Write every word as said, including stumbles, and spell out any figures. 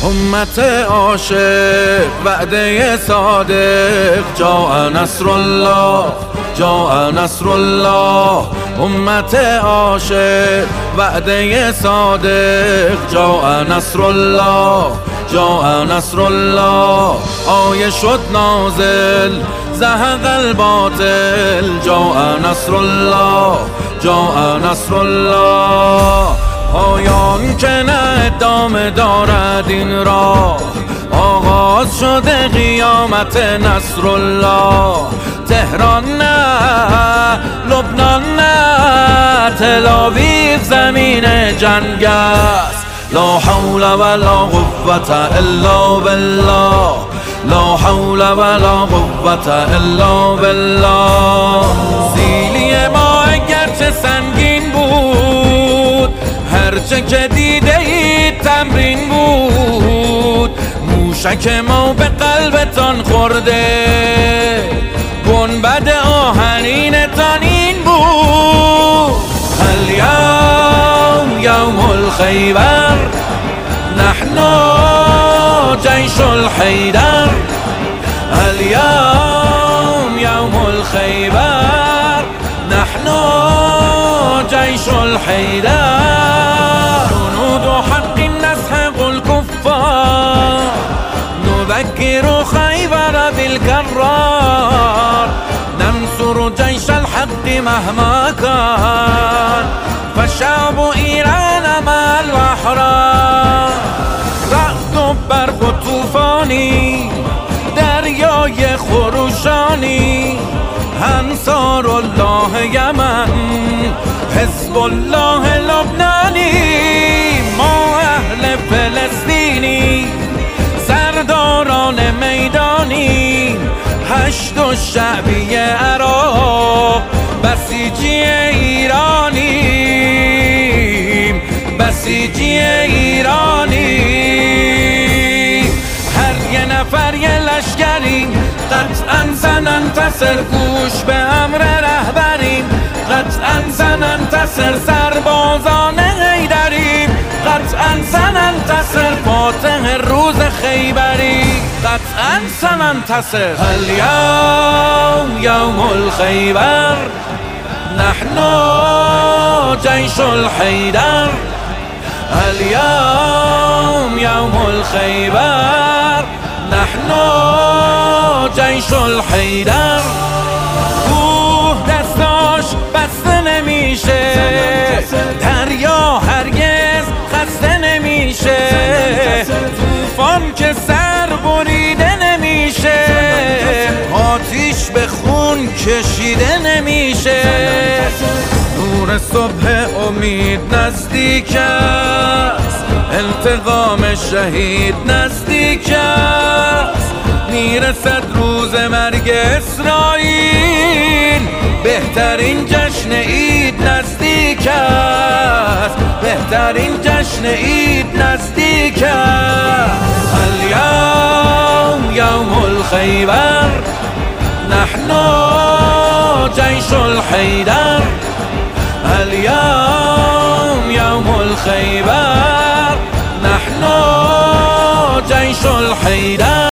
امت عاشق وعده صادق جاء نصر الله جاء نصر الله امت عاشق وعده صادق جاء نصر الله جاء نصر الله آیه شد نازل زهق الباطل جاء نصر الله جاء نصر الله آیان که نه ادامه دارد این راه آغاز شده قیامت نصر الله تهران نه لبنان نه تل‌آویو زمین جنگ است لا حول ولا قوة الا بالله لا حول ولا قوة الا بالله سیلی ما اگرچه سنگین بود هرچه که دیده اید تمرین بود موشک ما به قلبتان خورده گنبد آهنینتان این بود الیوم یوم الخیبر نحن جیش الحیدر الیوم یوم الخیبر نحن جیش الحیدر جنود حق نسحق الكفار نذكر خیبر بالكرار ننصر جيش الحق مهما كان فشعب ایران مع الاحرار رعد و برق و طوفانی دریای خروشانی انصار الله یمن حزب الله لبنانی ما اهل فلسطینی سرداران میدانی هشت و شعبی عراق بسیجی ایرانیم بسیجی ایرانی هر یه نفر یه لشکریم قطعا سننتصر گوش به امر رهبریم قطعا سننتصر سربازان حیدریم قطعا سننتصر فاتح روز خیبری قطعا سننتصر الیوم یوم الخیبر نحن جیش الحیدر الیوم یوم الخیبر نحن جیش الحیدر کوه دستاش بسته نمیشه دریا هرگز خسته نمیشه طوفان که سر بریده نمیشه آتیش به خون کشیده نمیشه نور صبح امید نزدیک است انتقام شهید نزدیک است میرسد روز مرگ اسرائیل بهترین جشن عید نزدیک است بهترین جشن عید نزدیک است الیوم یوم الخیبر نحن جیش الحیدر الیوم یوم الخیبر نحن جیش الحیدر